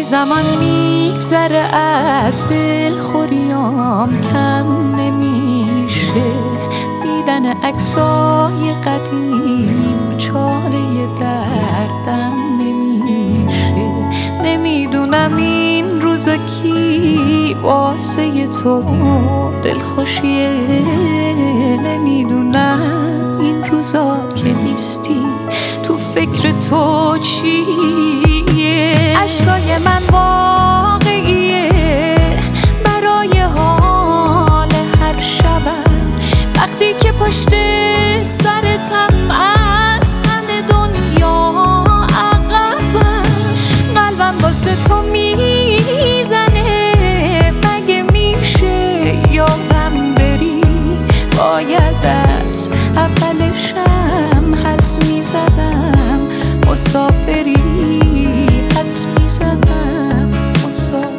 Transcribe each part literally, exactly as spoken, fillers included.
زمان میگذره از دل خوریام کم نمیشه، دیدن عکسای قدیم چاره دردم نمیشه. نمیدونم این روزا کی واسه تو دلخوشیه، نمیدونم این روزا که نیستی تو فکر تو چیه. عشقای من واقعیه برای حال هر شبم، وقتی که پشت سرتم از همه دنیا عقبم، قلبم واسه تو میزنه، مگه میشه یادم بری؟ باید از اولشم حدس میزدم مسافری، حدس میزدم مسافری.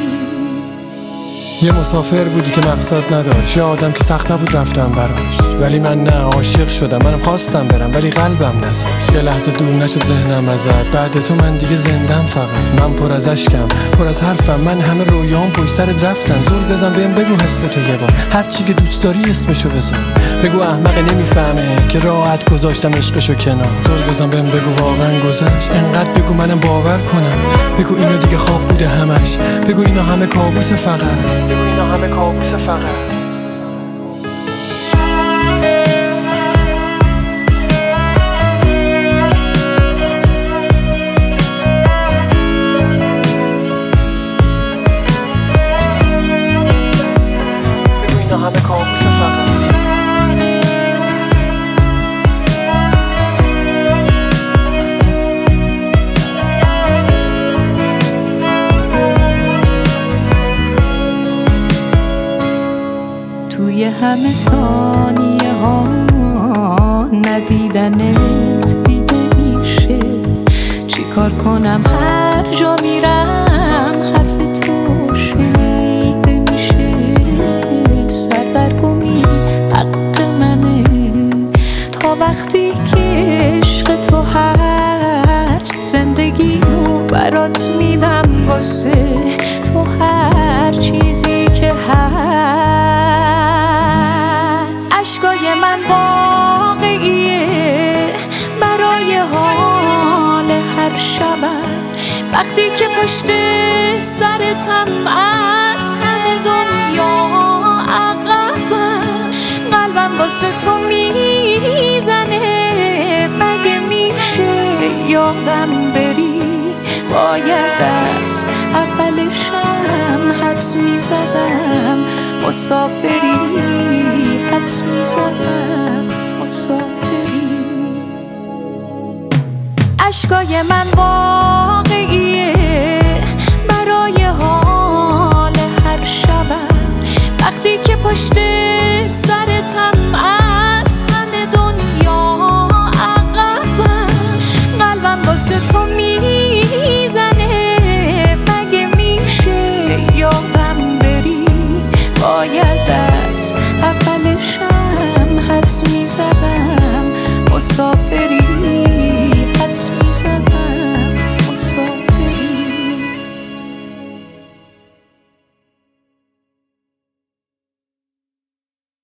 یه مسافر بودی که مقصد نداشت، یه آدم که سخت نبود رفتم براش، ولی من نه، عاشق شدم. منم خواستم برم ولی قلبم نذاشت. یه لحظه دور نشد ذهنم ازت، بعد تو من دیگه زندم. فقط من پر از اشکم، پر از حرفم، من همه رویام پشت سرت رفتن. زول بزن بهم بگو حس تو یه بار، هر چی که دوست داری اسمشو بزن. بگو احمق نمیفهمه که راحت گذاشتم عشقشو کنار. زول بزن بهم بگو واقعا گذشت، انقدر بگو منم باور کنم. بگو اینو دیگه خواب بوده همش، بگو اینا همه کابوس فقط، بگو اینا همه کابوس فقط. بگو اینا همه کابوس فقط. توی همه ثانیه ها ندیدنت دیده میشه، چی کار کنم هر جا میرم حرف تو شنیده میشه. سردرگمی حق منه تا وقتی که عشق تو هست، زندگیمو برات میدم واسه تو، هر چیزی که هست. عشقای من واقعیه برای حال هر شبم، وقتی که پشت سرتم از همه دنیا عقبم، قلبم واسه تو میزنه، مگه میشه یادم بری؟ باید از اولشم حدس میزدم مسافری، حدس میزدم مسافری. عشقای من واقعیه برای حال هر شبم، وقتی که پشت سرتم از همه دنیا عقبم، قلبم واسه تو میزنه، مگه میشه یادم بری؟ باید از اولشم حدس میزدم مسافری.